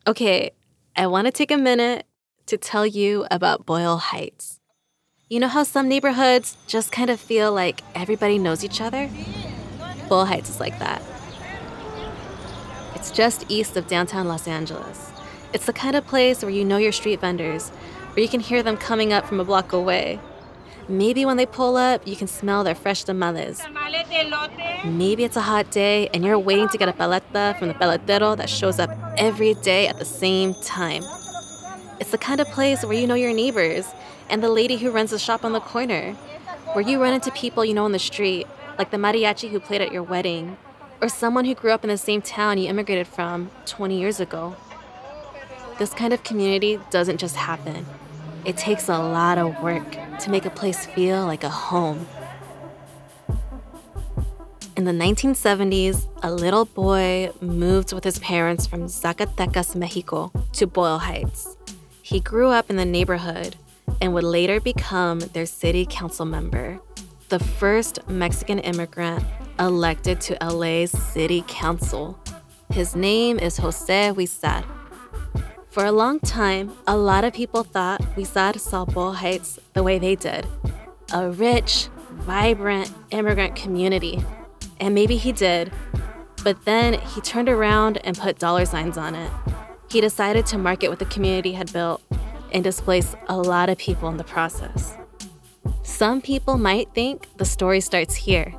Okay, I want to take a minute to tell you about Boyle Heights. You know how some neighborhoods just kind of feel like everybody knows each other? Boyle Heights is like that. It's just east of downtown Los Angeles. It's the kind of place where you know your street vendors, where you can hear them coming up from a block away. Maybe when they pull up, you can smell their fresh tamales. Maybe it's a hot day and you're waiting to get a paleta from the paletero that shows up every day at the same time. It's the kind of place where you know your neighbors and the lady who runs the shop on the corner, where you run into people you know on the street, like the mariachi who played at your wedding, or someone who grew up in the same town you immigrated from 20 years ago. This kind of community doesn't just happen. It takes a lot of work to make a place feel like a home. In the 1970s, a little boy moved with his parents from Zacatecas, Mexico, to Boyle Heights. He grew up in the neighborhood and would later become their city council member, the first Mexican immigrant elected to LA's city council. His name is Jose Huizar. For a long time, a lot of people thought Huizar saw Boyle Heights the way they did, a rich, vibrant immigrant community. And maybe he did, but then he turned around and put dollar signs on it. He decided to market what the community had built and displace a lot of people in the process. Some people might think the story starts here.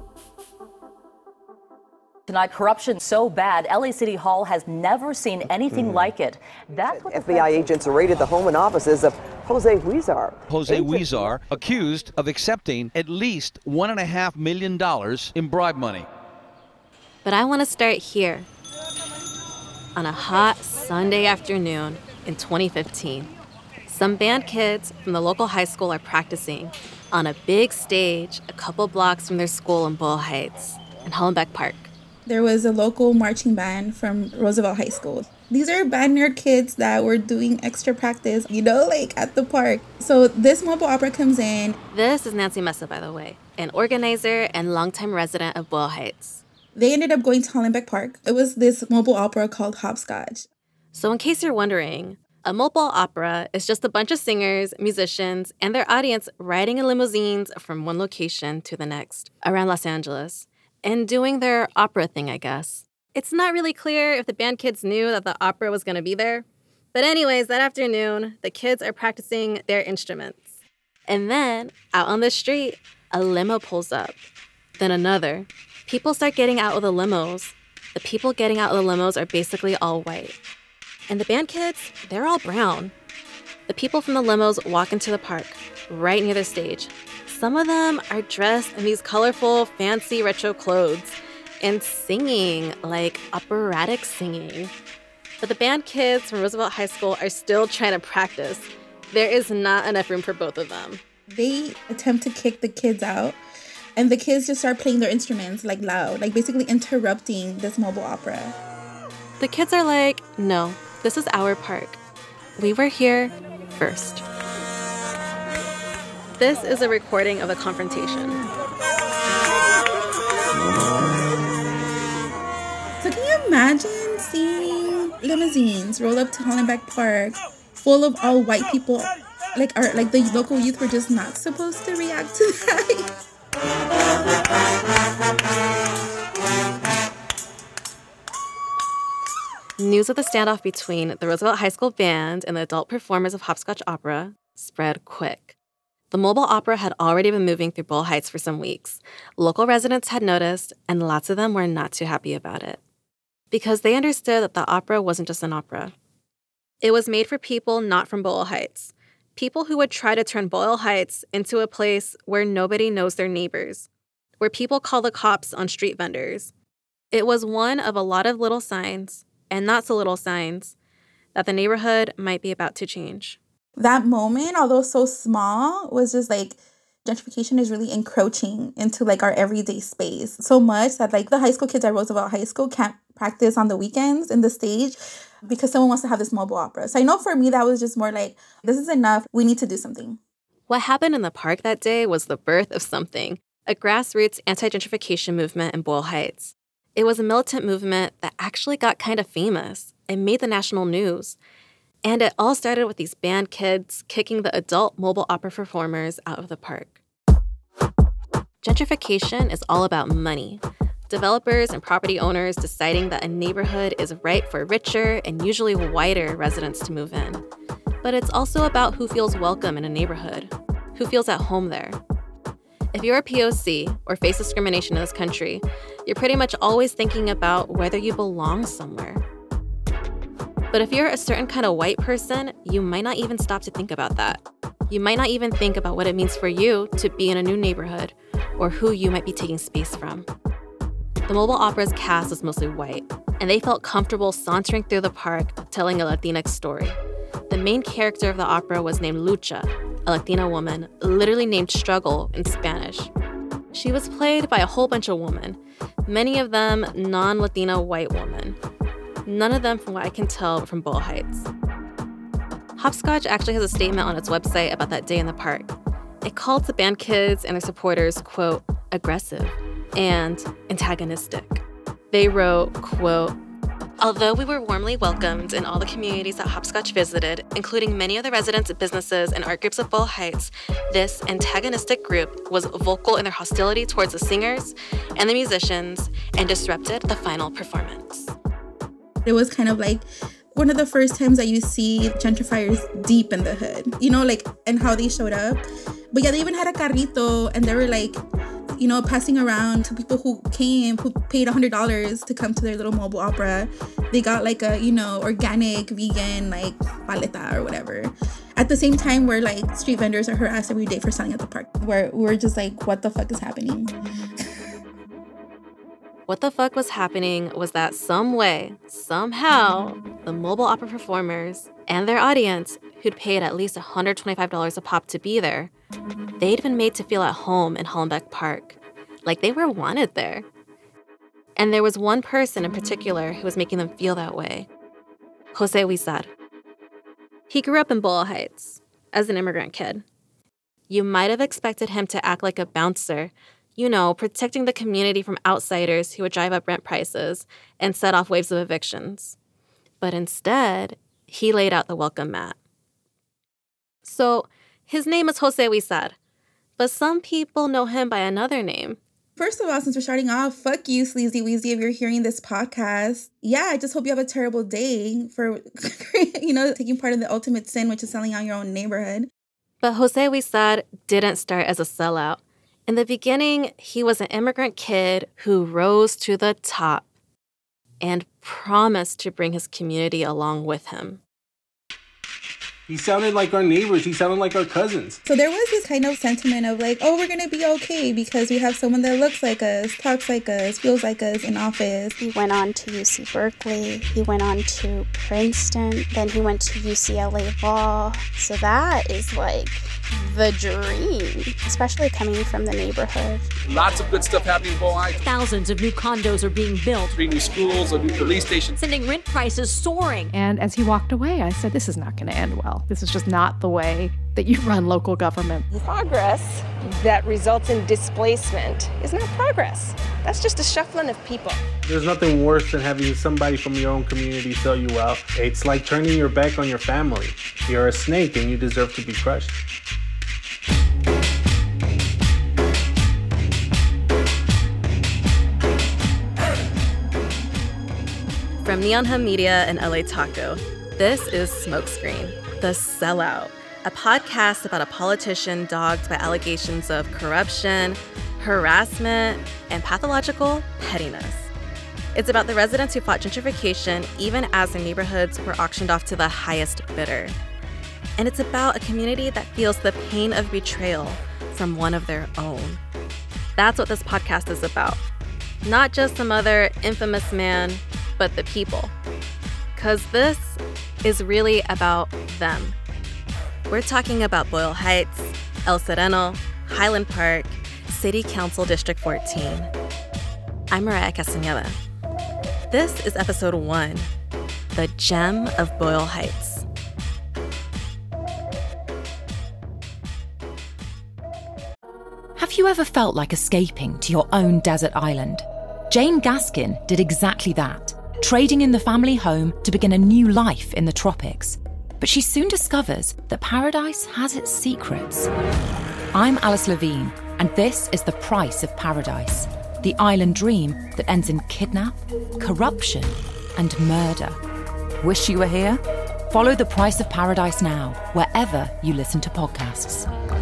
Tonight, corruption so bad, LA City Hall has never seen anything like it. That's what FBI agents raided the home and offices of Jose Huizar. Jose Huizar accused of accepting at least $1.5 million in bribe money. But I want to start here. On a hot Sunday afternoon in 2015, some band kids from the local high school are practicing on a big stage a couple blocks from their school in Boyle Heights in Hollenbeck Park. There was a local marching band from Roosevelt High School. These are band nerd kids that were doing extra practice, at the park. So this mobile opera comes in. This is Nancy Mesa, by the way, an organizer and longtime resident of Boyle Heights. They ended up going to Hollenbeck Park. It was this mobile opera called Hopscotch. So in case you're wondering, a mobile opera is just a bunch of singers, musicians, and their audience riding in limousines from one location to the next around Los Angeles and doing their opera thing, I guess. It's not really clear if the band kids knew that the opera was going to be there. But anyways, that afternoon, the kids are practicing their instruments. And then, out on the street, a limo pulls up. Then another. People start getting out of the limos. The people getting out of the limos are basically all white. And the band kids, they're all brown. The people from the limos walk into the park, right near the stage. Some of them are dressed in these colorful, fancy retro clothes and singing, like operatic singing. But the band kids from Roosevelt High School are still trying to practice. There is not enough room for both of them. They attempt to kick the kids out, and the kids just start playing their instruments loud, basically interrupting this mobile opera. The kids are like, no, this is our park. We were here first. This is a recording of a confrontation. So can you imagine seeing limousines roll up to Hollenbeck Park full of all white people? The local youth were just not supposed to react to that. News of the standoff between the Roosevelt High School band and the adult performers of Hopscotch Opera spread quick. The mobile opera had already been moving through Boyle Heights for some weeks. Local residents had noticed, and lots of them were not too happy about it. Because they understood that the opera wasn't just an opera. It was made for people not from Boyle Heights. People who would try to turn Boyle Heights into a place where nobody knows their neighbors. Where people call the cops on street vendors. It was one of a lot of little signs, and not so little signs, that the neighborhood might be about to change. That moment, although so small, was just gentrification is really encroaching into our everyday space so much that the high school kids at Roosevelt High School can't practice on the weekends in the stage because someone wants to have this mobile opera. So I know for me that was just more this is enough. We need to do something. What happened in the park that day was the birth of something, a grassroots anti-gentrification movement in Boyle Heights. It was a militant movement that actually got kind of famous it made the national news. And it all started with these band kids kicking the adult mobile opera performers out of the park. Gentrification is all about money. Developers and property owners deciding that a neighborhood is right for richer and usually whiter residents to move in. But it's also about who feels welcome in a neighborhood, who feels at home there. If you're a POC or face discrimination in this country, you're pretty much always thinking about whether you belong somewhere. But if you're a certain kind of white person, you might not even stop to think about that. You might not even think about what it means for you to be in a new neighborhood or who you might be taking space from. The Mobile Opera's cast was mostly white, and they felt comfortable sauntering through the park telling a Latinx story. The main character of the opera was named Lucha, a Latina woman, literally named Struggle in Spanish. She was played by a whole bunch of women, many of them non-Latina white women. None of them, from what I can tell, were from Boyle Heights. Hopscotch actually has a statement on its website about that day in the park. It called the band kids and their supporters, quote, aggressive and antagonistic. They wrote, quote, although we were warmly welcomed in all the communities that Hopscotch visited, including many of the residents, businesses, and art groups of Boyle Heights, this antagonistic group was vocal in their hostility towards the singers and the musicians and disrupted the final performance. It was kind of like one of the first times that you see gentrifiers deep in the hood, you know, like, and how they showed up. But yeah, they even had a carrito, and they were like, you know, passing around to people who came, who paid $100 to come to their little mobile opera. They got like a, you know, organic, vegan, like, paleta or whatever. At the same time, where like street vendors are harassed every day for selling at the park, where we're just like, what the fuck is happening? What the fuck was happening was that some way, somehow, the mobile opera performers and their audience, who'd paid at least $125 a pop to be there, they'd been made to feel at home in Hollenbeck Park, like they were wanted there. And there was one person in particular who was making them feel that way, Jose Huizar. He grew up in Boyle Heights as an immigrant kid. You might have expected him to act like a bouncer, you know, protecting the community from outsiders who would drive up rent prices and set off waves of evictions. But instead, he laid out the welcome mat. So his name is Jose Huizar, but some people know him by another name. First of all, since we're starting off, fuck you, Sleazy Weezy, if you're hearing this podcast. Yeah, I just hope you have a terrible day for, you know, taking part in the ultimate sin, which is selling out your own neighborhood. But Jose Huizar didn't start as a sellout. In the beginning, he was an immigrant kid who rose to the top and promised to bring his community along with him. He sounded like our neighbors. He sounded like our cousins. So there was this kind of sentiment of like, oh, we're going to be okay because we have someone that looks like us, talks like us, feels like us in office. He went on to UC Berkeley. He went on to Princeton. Then he went to UCLA Law. So that is like the dream, especially coming from the neighborhood. Lots of good stuff happening in Boyle Heights. Thousands of new condos are being built. 3 new schools, a new police station. Sending rent prices soaring. And as he walked away, I said, this is not going to end well. This is just not the way that you run local government. Progress that results in displacement is not progress. That's just a shuffling of people. There's nothing worse than having somebody from your own community sell you out. It's like turning your back on your family. You're a snake and you deserve to be crushed. From Neon Hum Media and LA Taco, this is Smokescreen, The Sellout, a podcast about a politician dogged by allegations of corruption, harassment, and pathological pettiness. It's about the residents who fought gentrification even as their neighborhoods were auctioned off to the highest bidder. And it's about a community that feels the pain of betrayal from one of their own. That's what this podcast is about. Not just some other infamous man, but the people. 'Cause this is really about them. We're talking about Boyle Heights, El Sereno, Highland Park, City Council District 14. I'm Mariah Castañeda. This is episode 1, The Gem of Boyle Heights. Have you ever felt like escaping to your own desert island? Jane Gaskin did exactly that. trading in the family home to begin a new life in the tropics. But she soon discovers that paradise has its secrets. I'm Alice Levine, and this is The Price of Paradise, the island dream that ends in kidnap, corruption, and murder. Wish you were here? Follow The Price of Paradise now, wherever you listen to podcasts.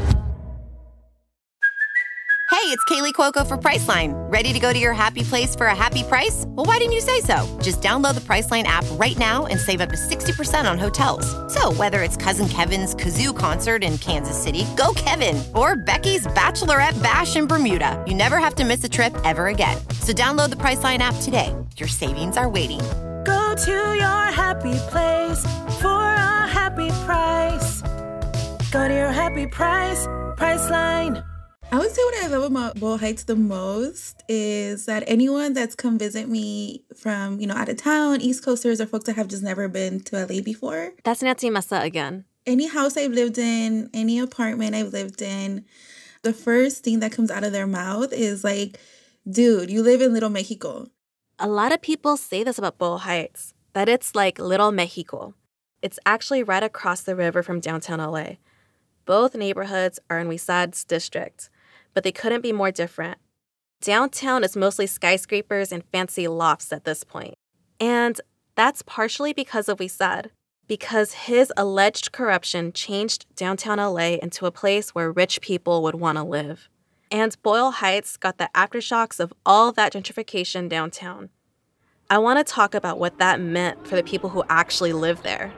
Hey, it's Kaylee Cuoco for Priceline. Ready to go to your happy place for a happy price? Well, why didn't you say so? Just download the Priceline app right now and save up to 60% on hotels. So whether it's Cousin Kevin's Kazoo Concert in Kansas City, go Kevin, or Becky's Bachelorette Bash in Bermuda, you never have to miss a trip ever again. So download the Priceline app today. Your savings are waiting. Go to your happy place for a happy price. Go to your happy price, Priceline. I would say what I love about Boyle Heights the most is that anyone that's come visit me from, out of town, East Coasters, or folks that have just never been to LA before. That's Nancy Massa again. Any house I've lived in, any apartment I've lived in, the first thing that comes out of their mouth is like, dude, you live in Little Mexico. A lot of people say this about Boyle Heights, that it's like Little Mexico. It's actually right across the river from downtown LA. Both neighborhoods are in Wisad's district, but they couldn't be more different. Downtown is mostly skyscrapers and fancy lofts at this point. And that's partially because of Wisad, because his alleged corruption changed downtown LA into a place where rich people would want to live. And Boyle Heights got the aftershocks of all that gentrification downtown. I want to talk about what that meant for the people who actually live there.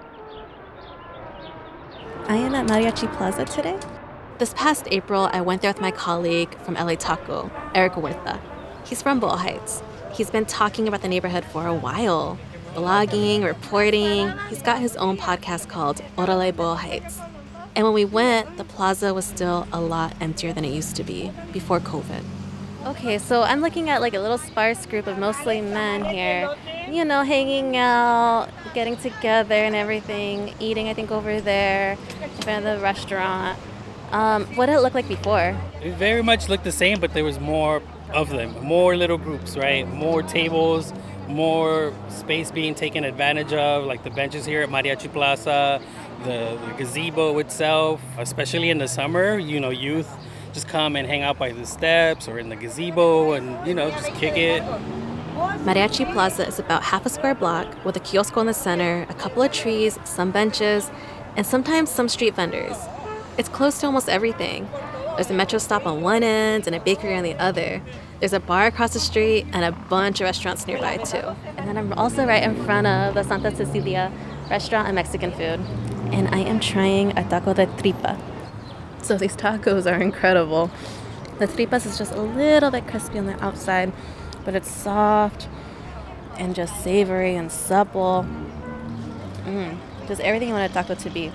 I am at Mariachi Plaza today. This past April, I went there with my colleague from LA Taco, Eric Huerta. He's from Boyle Heights. He's been talking about the neighborhood for a while, blogging, reporting. He's got his own podcast called Orale Boyle Heights. And when we went, the plaza was still a lot emptier than it used to be before COVID. Okay, so I'm looking at like a little sparse group of mostly men here, hanging out, getting together and everything, eating, I think, over there in front of the restaurant. What did it look like before? It very much looked the same, but there was more of them, more little groups, right? More tables, more space being taken advantage of, like the benches here at Mariachi Plaza, the gazebo itself, especially in the summer, youth just come and hang out by the steps or in the gazebo and, just kick it. Mariachi Plaza is about half a square block with a kiosco in the center, a couple of trees, some benches, and sometimes some street vendors. It's close to almost everything. There's a metro stop on one end and a bakery on the other. There's a bar across the street and a bunch of restaurants nearby too. And then I'm also right in front of the Santa Cecilia restaurant and Mexican food. And I am trying a taco de tripa. So these tacos are incredible. The tripas is just a little bit crispy on the outside, but it's soft and just savory and supple. Just everything you want a taco to be.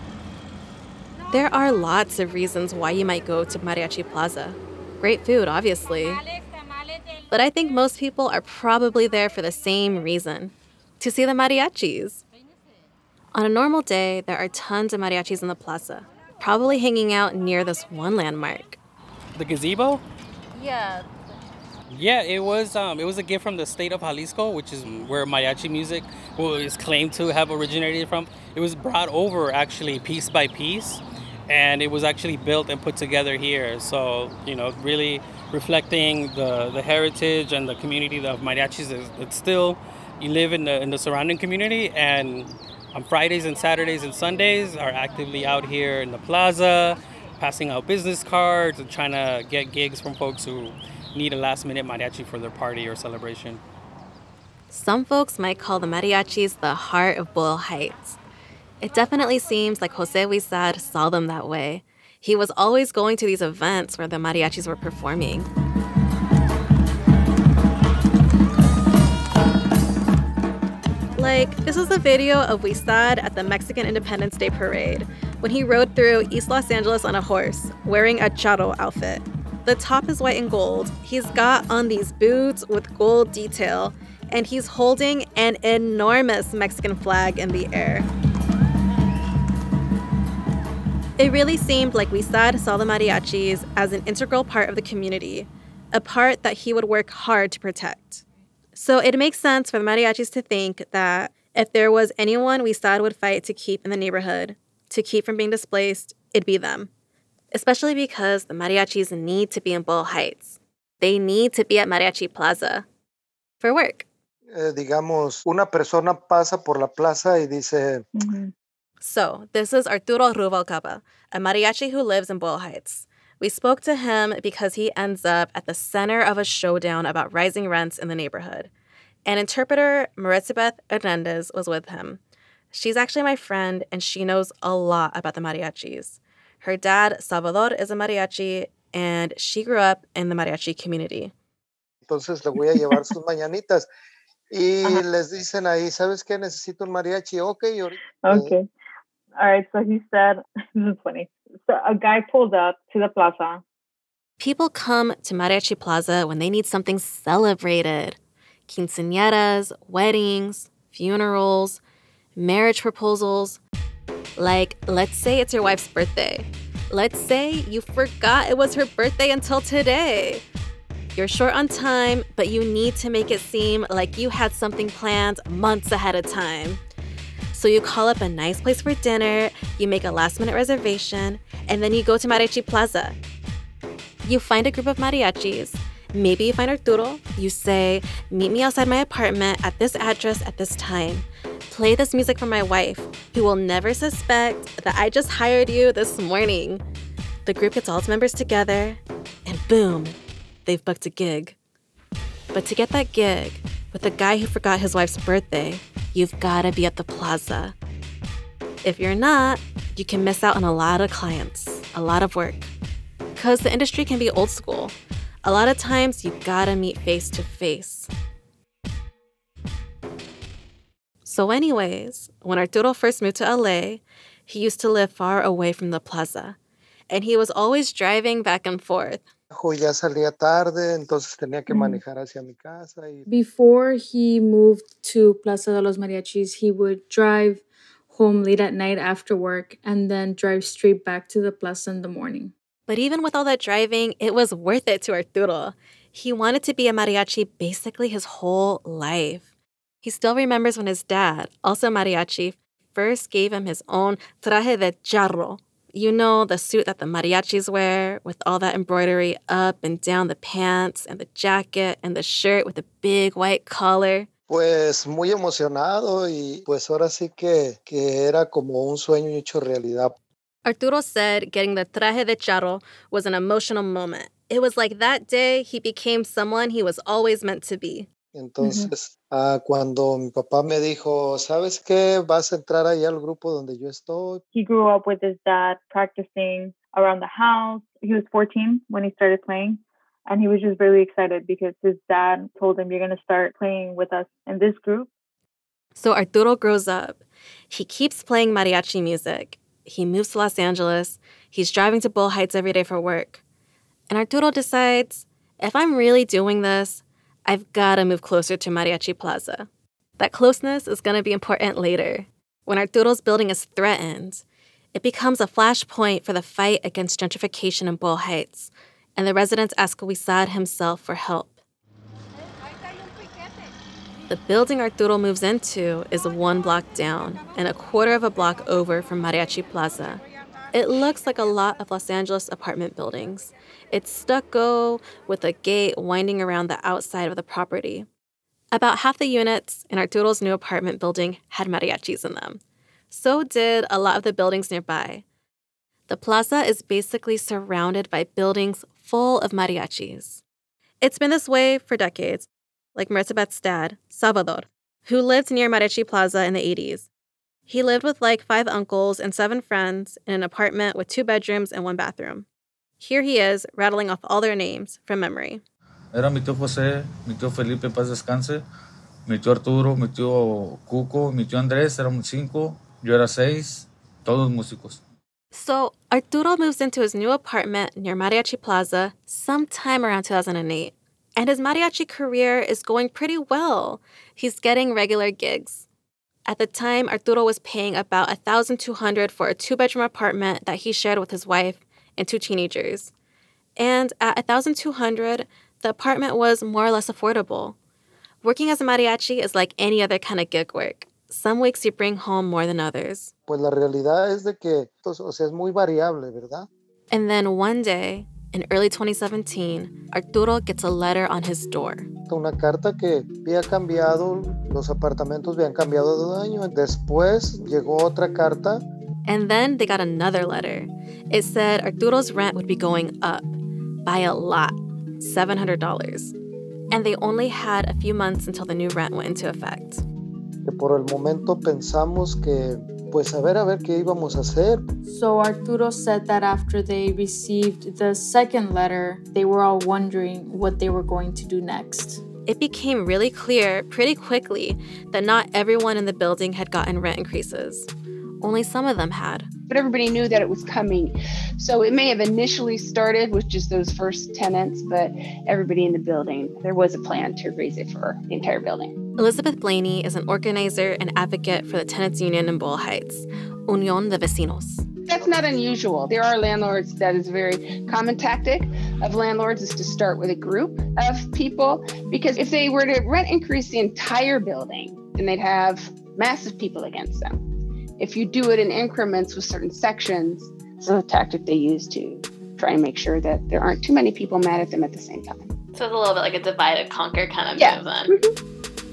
There are lots of reasons why you might go to Mariachi Plaza. Great food, obviously. But I think most people are probably there for the same reason, to see the mariachis. On a normal day, there are tons of mariachis in the plaza, probably hanging out near this one landmark. The gazebo? Yeah. Yeah, it was a gift from the state of Jalisco, which is where mariachi music is claimed to have originated from. It was brought over actually piece by piece, and it was actually built and put together here. So, really reflecting the heritage and the community of mariachis. It's still, you live in the surrounding community, and on Fridays and Saturdays and Sundays are actively out here in the plaza, passing out business cards and trying to get gigs from folks who need a last-minute mariachi for their party or celebration. Some folks might call the mariachis the heart of Boyle Heights. It definitely seems like Jose Wisad saw them that way. He was always going to these events where the mariachis were performing. This is a video of Wisad at the Mexican Independence Day Parade when he rode through East Los Angeles on a horse, wearing a charro outfit. The top is white and gold. He's got on these boots with gold detail, and he's holding an enormous Mexican flag in the air. It really seemed like Wisad saw the mariachis as an integral part of the community, a part that he would work hard to protect. So it makes sense for the mariachis to think that if there was anyone WISAD would fight to keep in the neighborhood, to keep from being displaced, it'd be them. Especially because the mariachis need to be in Boyle Heights. They need to be at Mariachi Plaza for work. Digamos, una persona pasa por la plaza y dice... So, this is Arturo Rubalcaba, a mariachi who lives in Boyle Heights. We spoke to him because he ends up at the center of a showdown about rising rents in the neighborhood. And interpreter Maritzabeth Hernandez was with him. She's actually my friend, and she knows a lot about the mariachis. Her dad, Salvador, is a mariachi, and she grew up in the mariachi community. Entonces le voy a llevar sus mañanitas. Y les dicen ahí, ¿sabes qué? Necesito un mariachi. Okay. Okay. All right. So he said, this is funny. So a guy pulled up to the plaza. People come to Mariachi Plaza when they need something celebrated. Quinceañeras, weddings, funerals, marriage proposals. Like, let's say it's your wife's birthday. Let's say you forgot it was her birthday until today. You're short on time, but you need to make it seem like you had something planned months ahead of time. So you call up a nice place for dinner, you make a last-minute reservation, and then you go to Mariachi Plaza. You find a group of mariachis. Maybe you find Arturo. You say, meet me outside my apartment at this address at this time. Play this music for my wife, who will never suspect that I just hired you this morning. The group gets all its members together, and boom, they've booked a gig. But to get that gig with a guy who forgot his wife's birthday, you've gotta be at the plaza. If you're not, you can miss out on a lot of clients, a lot of work. Because the industry can be old school. A lot of times, you gotta meet face to face. So anyways, when Arturo first moved to LA, he used to live far away from the plaza. And he was always driving back and forth. Ya salía tarde, entonces tenía que manejar hacia mi casa. Before he moved to Plaza de los Mariachis, he would drive home late at night after work and then drive straight back to the plaza in the morning. But even with all that driving, it was worth it to Arturo. He wanted to be a mariachi basically his whole life. He still remembers when his dad, also mariachi, first gave him his own traje de charro. You know, the suit that the mariachis wear with all that embroidery up and down the pants and the jacket and the shirt with the big white collar. Pues muy emocionado y pues ahora sí que era como un sueño hecho realidad. Arturo said getting the traje de charro was an emotional moment. It was like that day he became someone he was always meant to be. Entonces, cuando mi papá me dijo, ¿sabes qué? Vas a entrar ahí al grupo donde yo estoy. He grew up with his dad practicing around the house. He was 14 when he started playing. And he was just really excited because his dad told him, you're going to start playing with us in this group. So Arturo grows up. He keeps playing mariachi music. He moves to Los Angeles. He's driving to Boyle Heights every day for work. And Arturo decides, if I'm really doing this, I've got to move closer to Mariachi Plaza. That closeness is going to be important later. When Arturo's building is threatened, it becomes a flashpoint for the fight against gentrification in Boyle Heights, and the residents ask WISAD himself for help. The building Arturo moves into is 1 block down and a quarter of a block over from Mariachi Plaza. It looks like a lot of Los Angeles apartment buildings. It's stucco with a gate winding around the outside of the property. About half the units in Arturo's new apartment building had mariachis in them. So did a lot of the buildings nearby. The plaza is basically surrounded by buildings full of mariachis. It's been this way for decades, like Maritzabeth's dad, Salvador, who lived near Mariachi Plaza in the 80s. He lived with like 5 uncles and 7 friends in an apartment with 2 bedrooms and 1 bathroom. Here he is, rattling off all their names from memory. Era mi tío José, mi tío Felipe, paz descanse, mi tío Arturo, mi tío Cuco, mi tío Andrés, éramos 5, yo era 6, todos músicos. So Arturo moves into his new apartment near Mariachi Plaza sometime around 2008. And his mariachi career is going pretty well. He's getting regular gigs. At the time, Arturo was paying about $1,200 for a 2-bedroom apartment that he shared with his wife and 2 teenagers. And at $1,200, the apartment was more or less affordable. Working as a mariachi is like any other kind of gig work. Some weeks you bring home more than others. Pues la realidad es de que, o sea, es muy variable, ¿verdad? And then one day, in early 2017, Arturo gets a letter on his door. Una carta que había cambiado, los apartamentos habían cambiado de dueño. Después llegó otra carta. And then they got another letter. It said Arturo's rent would be going up by a lot, $700. And they only had a few months until the new rent went into effect. Que por el momento pensamos que, pues a ver qué íbamos a hacer. So Arturo said that after they received the second letter, they were all wondering what they were going to do next. It became really clear pretty quickly that not everyone in the building had gotten rent increases. Only some of them had. But everybody knew that it was coming. So it may have initially started with just those first tenants, but everybody in the building, there was a plan to raise it for the entire building. Elizabeth Blaney is an organizer and advocate for the tenants union in Boyle Heights, Unión de Vecinos. That's not unusual. There are landlords, that is a very common tactic of landlords, is to start with a group of people, because if they were to rent increase the entire building, then they'd have massive people against them. If you do it in increments with certain sections, it's a tactic they use to try and make sure that there aren't too many people mad at them at the same time. So it's a little bit like a divide and conquer kind of move then. Mm-hmm.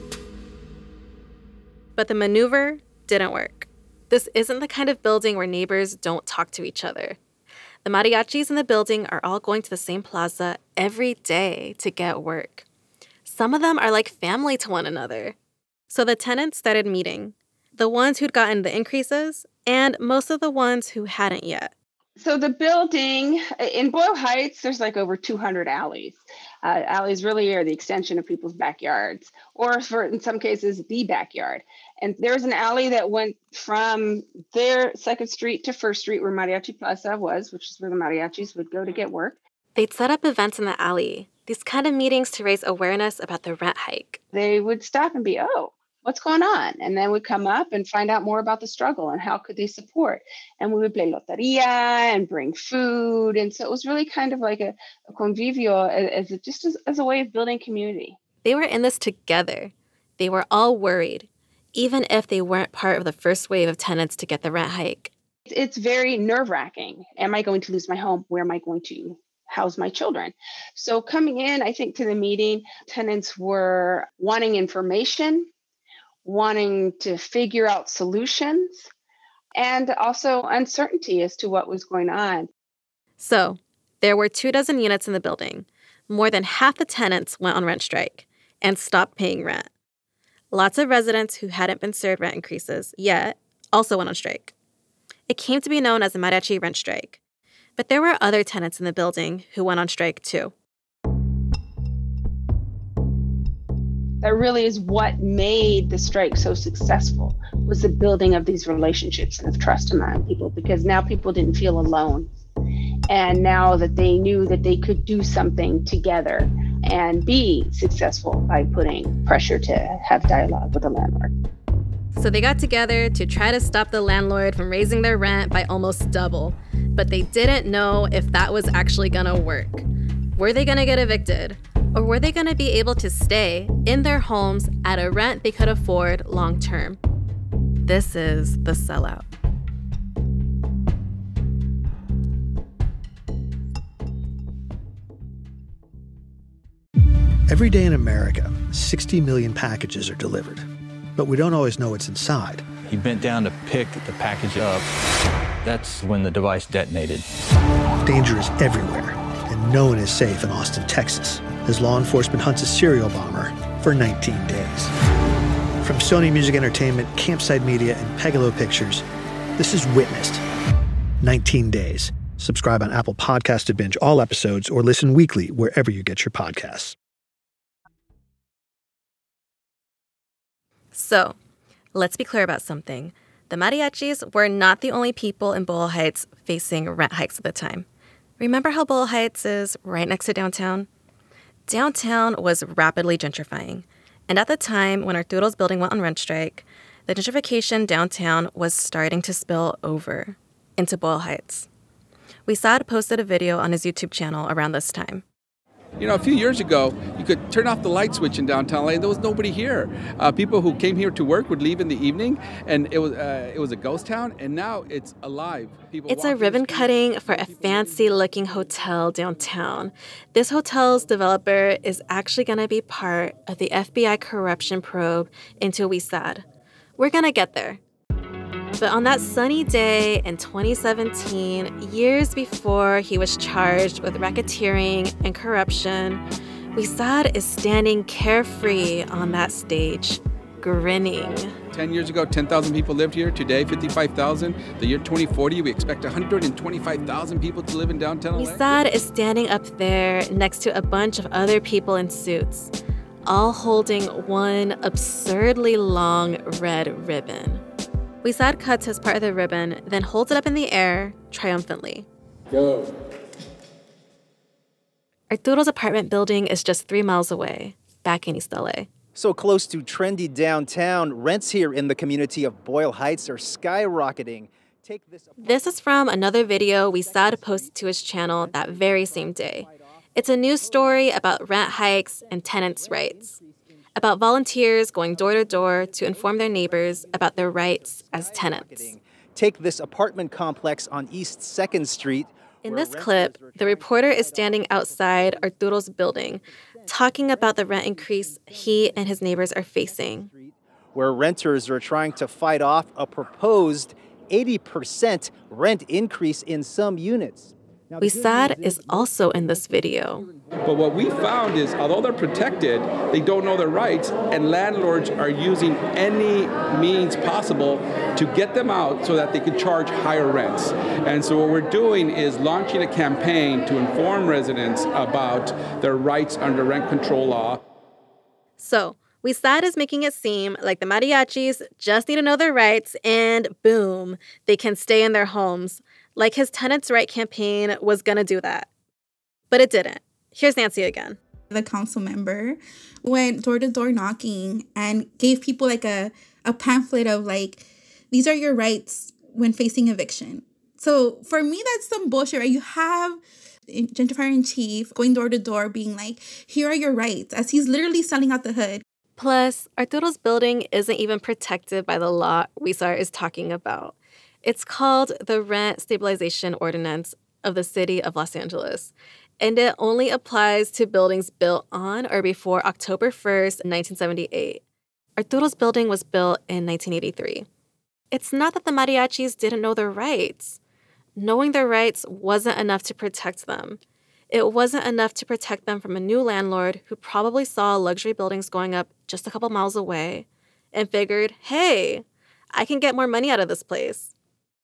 But the maneuver didn't work. This isn't the kind of building where neighbors don't talk to each other. The mariachis in the building are all going to the same plaza every day to get work. Some of them are like family to one another. So the tenants started meeting. The ones who'd gotten the increases, and most of the ones who hadn't yet. So the building, in Boyle Heights, there's like over 200 alleys. Alleys really are the extension of people's backyards, or in some cases, the backyard. And there's an alley that went from their 2nd Street to 1st Street, where Mariachi Plaza was, which is where the mariachis would go to get work. They'd set up events in the alley, these kind of meetings to raise awareness about the rent hike. They would stop and be, oh, what's going on? And then we'd come up and find out more about the struggle and how could they support. And we would play loteria and bring food. And so it was really kind of like a convivio as a way of building community. They were in this together. They were all worried, even if they weren't part of the first wave of tenants to get the rent hike. It's very nerve-wracking. Am I going to lose my home? Where am I going to house my children? So coming in, I think, to the meeting, tenants were wanting information, wanting to figure out solutions, and also uncertainty as to what was going on. So there were 24 units in the building. More than half the tenants went on rent strike and stopped paying rent. Lots of residents who hadn't been served rent increases yet also went on strike. It came to be known as the mariachi rent strike. But there were other tenants in the building who went on strike too. That really is what made the strike so successful, was the building of these relationships and of trust among people, because now people didn't feel alone. And now that they knew that they could do something together and be successful by putting pressure to have dialogue with the landlord. So they got together to try to stop the landlord from raising their rent by almost double. But they didn't know if that was actually gonna work. Were they gonna get evicted? Or were they gonna be able to stay in their homes at a rent they could afford long term? This is The Sellout. Every day in America, 60 million packages are delivered. But we don't always know what's inside. He bent down to pick the package up. That's when the device detonated. Danger is everywhere, and no one is safe in Austin, Texas, as law enforcement hunts a serial bomber for 19 days. From Sony Music Entertainment, Campside Media, and Pegalo Pictures, this is Witnessed. 19 Days. Subscribe on Apple Podcasts to binge all episodes or listen weekly wherever you get your podcasts. So, let's be clear about something. The mariachis were not the only people in Boyle Heights facing rent hikes at the time. Remember how Boyle Heights is right next to downtown? Downtown was rapidly gentrifying. And at the time when Arturo's building went on rent strike, the gentrification downtown was starting to spill over into Boyle Heights. We saw it posted a video on his YouTube channel around this time. You know, a few years ago, you could turn off the light switch in downtown LA and there was nobody here. People who came here to work would leave in the evening, and it was a ghost town, and now it's alive. It's a ribbon cutting for a fancy-looking hotel downtown. This hotel's developer is actually going to be part of the FBI corruption probe into WeSAD. We're going to get there. But on that sunny day in 2017, years before he was charged with racketeering and corruption, WeSAD is standing carefree on that stage, grinning. 10 years ago, 10,000 people lived here. Today, 55,000. The year 2040, we expect 125,000 people to live in downtown LA. WeSAD is standing up there next to a bunch of other people in suits, all holding one absurdly long red ribbon. WeSAD cuts his part of the ribbon, then holds it up in the air triumphantly. Go. Arturo's apartment building is just 3 miles away, back in East LA. So close to trendy downtown, rents here in the community of Boyle Heights are skyrocketing. This is from another video WeSAD posted to his channel that very same day. It's a news story about rent hikes and tenants' rights, about volunteers going door to door to inform their neighbors about their rights as tenants. Take this apartment complex on East 2nd Street. In this clip, the reporter is standing outside Arturo's building, talking about the rent increase he and his neighbors are facing. Where renters are trying to fight off a proposed 80% rent increase in some units. WeSAD is also in this video. But what we found is, although they're protected, they don't know their rights, and landlords are using any means possible to get them out so that they can charge higher rents. And so what we're doing is launching a campaign to inform residents about their rights under rent control law. So WeSAD is making it seem like the mariachis just need to know their rights and boom, they can stay in their homes. Like his Tenants' Right campaign was going to do that. But it didn't. Here's Nancy again. The council member went door-to-door knocking and gave people like a pamphlet of like, these are your rights when facing eviction. So for me, that's some bullshit, right? You have gentrifier-in-chief going door-to-door being like, here are your rights, as he's literally selling out the hood. Plus, Arturo's building isn't even protected by the law WeSAD is talking about. It's called the Rent Stabilization Ordinance of the City of Los Angeles, and it only applies to buildings built on or before October 1st, 1978. Arturo's building was built in 1983. It's not that the mariachis didn't know their rights. Knowing their rights wasn't enough to protect them. It wasn't enough to protect them from a new landlord who probably saw luxury buildings going up just a couple miles away and figured, hey, I can get more money out of this place.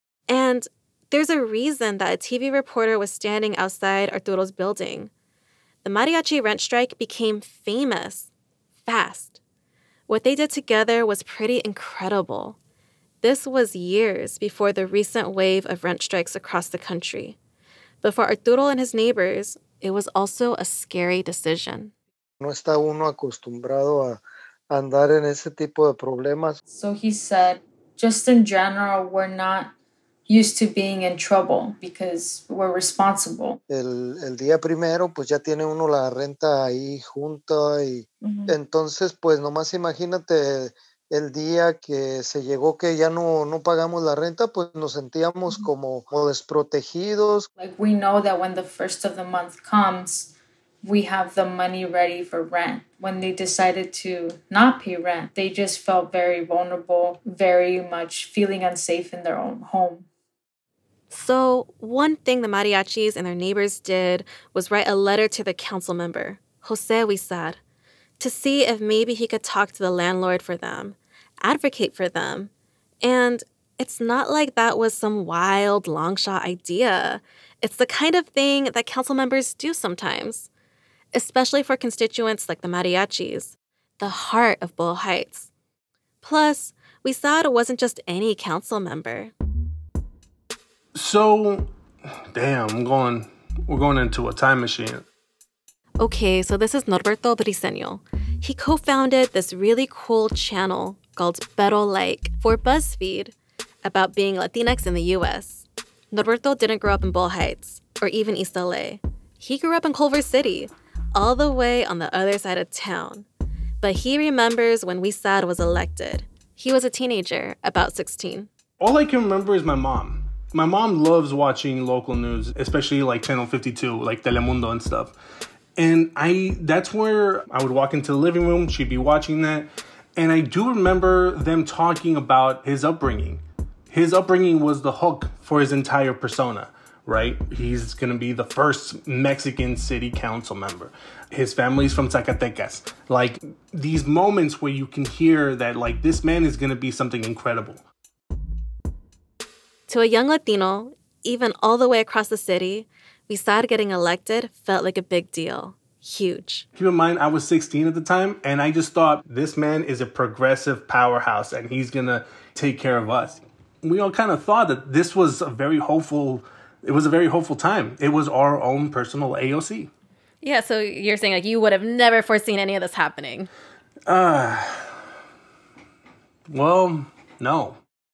And there's a reason that a TV reporter was standing outside Arturo's building. The mariachi rent strike became famous fast. What they did together was pretty incredible. This was years before the recent wave of rent strikes across the country. But for Arturo and his neighbors, it was also a scary decision. No está uno acostumbrado a andar en ese tipo de problemas. So he said, just in general, we're not used to being in trouble because we're responsible. El día primero, pues ya tiene uno la renta ahí junta y entonces, pues nomás imagínate el día que se llegó que ya no pagamos la renta, pues nos sentíamos como desprotegidos. Like we know that when the first of the month comes, we have the money ready for rent. When they decided to not pay rent, they just felt very vulnerable, very much feeling unsafe in their own home. So one thing the mariachis and their neighbors did was write a letter to the council member, Jose WeSAD, to see if maybe he could talk to the landlord for them, advocate for them. And it's not like that was some wild, long-shot idea. It's the kind of thing that council members do sometimes, especially for constituents like the mariachis, the heart of Boyle Heights. Plus, WeSAD wasn't just any council member. So, damn, we're going into a time machine. Okay, so this is Norberto Briceño. He co-founded this really cool channel called Pero Like for BuzzFeed about being Latinx in the U.S. Norberto didn't grow up in Boyle Heights or even East LA. He grew up in Culver City, all the way on the other side of town. But he remembers when Huizar was elected. He was a teenager, about 16. All I can remember is my mom. My mom loves watching local news, especially like Channel 52, like Telemundo and stuff. And that's where I would walk into the living room, she'd be watching that. And I do remember them talking about his upbringing. His upbringing was the hook for his entire persona, right? He's going to be the first Mexican city council member. His family's from Zacatecas. Like, these moments where you can hear that, like, this man is going to be something incredible. To a young Latino, even all the way across the city, Huizar getting elected felt like a big deal. Huge. Keep in mind, I was 16 at the time, and I just thought, this man is a progressive powerhouse, and he's going to take care of us. We all kind of thought that this was a very hopeful time. It was our own personal AOC. Yeah, so you're saying like you would have never foreseen any of this happening? Well, no.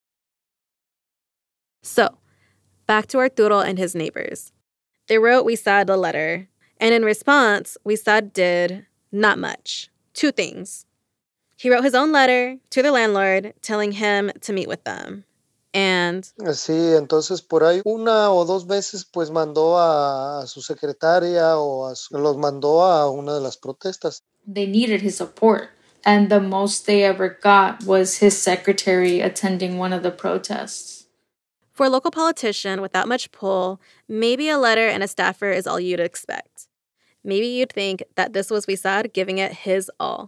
So, back to Arturo and his neighbors. They wrote Huizar a letter, and in response, Huizar did not much. 2 things. He wrote his own letter to the landlord telling him to meet with them. And sí, entonces por ahí 1 o 2 veces pues mandó a su secretaria o los mandó a una de las protestas. They needed his support, and the most they ever got was his secretary attending one of the protests. For a local politician without much pull, maybe a letter and a staffer is all you'd expect. Maybe you'd think that this was Huizar giving it his all.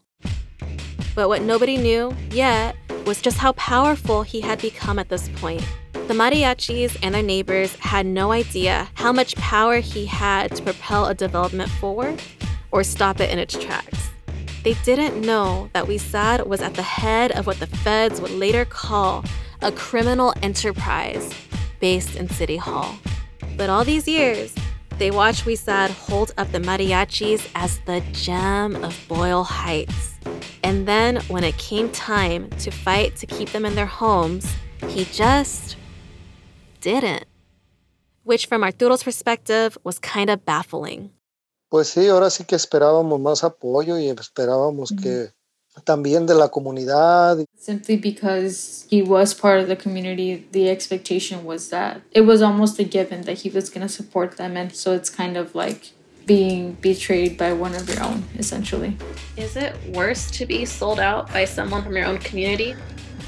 But what nobody knew yet was just how powerful he had become at this point. The mariachis and their neighbors had no idea how much power he had to propel a development forward or stop it in its tracks. They didn't know that Huizar was at the head of what the feds would later call a criminal enterprise based in City Hall. But all these years, they watched Huizar hold up the mariachis as the gem of Boyle Heights. And then when it came time to fight to keep them in their homes, he just didn't. Which from Arturo's perspective was kind of baffling. Pues sí, ahora sí que esperábamos más apoyo y esperábamos que también de la comunidad. Simply because he was part of the community, the expectation was that it was almost a given that he was going to support them. And so it's kind of like being betrayed by one of your own, essentially. Is it worse to be sold out by someone from your own community?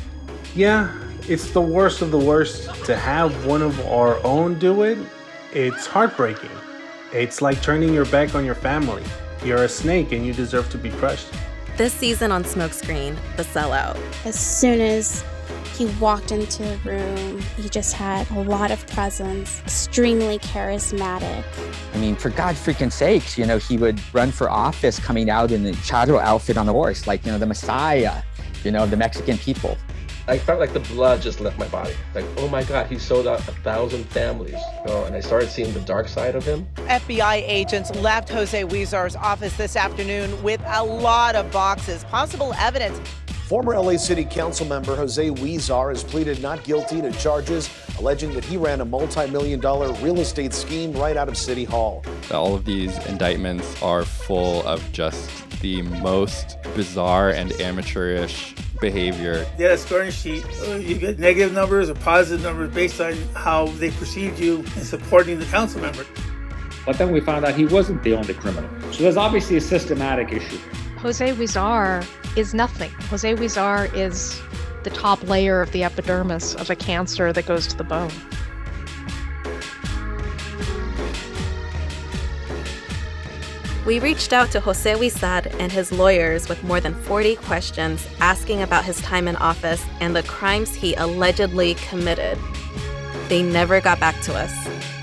Yeah, it's the worst of the worst. To have one of our own do it, it's heartbreaking. It's like turning your back on your family. You're a snake and you deserve to be crushed. This season on Smokescreen, The Sellout. As soon as he walked into the room, he just had a lot of presence, extremely charismatic. I mean, for God freaking sakes, you know, he would run for office coming out in the chadro outfit on a horse, like, you know, the Messiah, you know, of the Mexican people. I felt like the blood just left my body. Like, oh my God, he sold out 1,000 families. You know, and I started seeing the dark side of him. FBI agents left Jose Huizar's office this afternoon with a lot of boxes, possible evidence. Former LA City Council member Jose Huizar has pleaded not guilty to charges alleging that he ran a multi-million-dollar real estate scheme right out of City Hall. All of these indictments are full of just the most bizarre and amateurish behavior. They had a scoring sheet. You get negative numbers or positive numbers based on how they perceived you in supporting the council member. But then we found out he wasn't the only criminal. So there's obviously a systematic issue. Jose Huizar is nothing. Jose Huizar is the top layer of the epidermis of a cancer that goes to the bone. We reached out to Jose Huizar and his lawyers with more than 40 questions asking about his time in office and the crimes he allegedly committed. They never got back to us.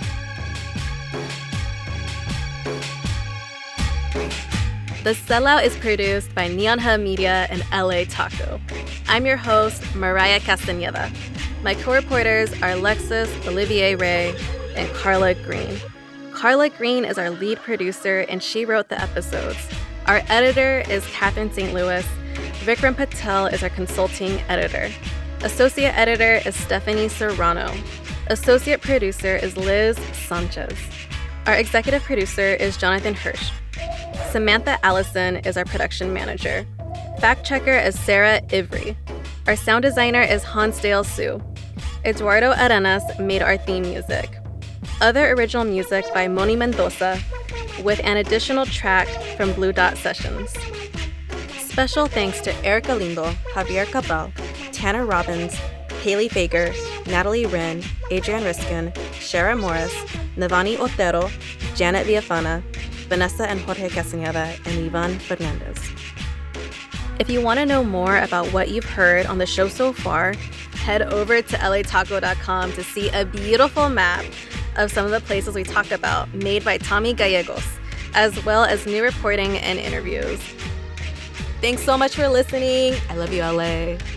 The Sellout is produced by Neon Hub Media and LA Taco. I'm your host, Mariah Castañeda. My co-reporters are Alexis Olivier Ray and Carla Green. Carla Green is our lead producer, and she wrote the episodes. Our editor is Catherine St. Louis. Vikram Patel is our consulting editor. Associate editor is Stephanie Serrano. Associate producer is Liz Sanchez. Our executive producer is Jonathan Hirsch. Samantha Allison is our production manager. Fact checker is Sarah Ivry. Our sound designer is Hansdale Sue. Eduardo Arenas made our theme music. Other original music by Moni Mendoza, with an additional track from Blue Dot Sessions. Special thanks to Erica Lindo, Javier Cabral, Tanner Robbins, Haley Fager, Natalie Wren, Adrian Riskin, Shara Morris, Navani Otero, Janet Villafana, Vanessa and Jorge Castaneda, and Ivan Fernandez. If you want to know more about what you've heard on the show so far, head over to lataco.com to see a beautiful map of some of the places we talk about, made by Tommy Gallegos, as well as new reporting and interviews. Thanks so much for listening. I love you, LA.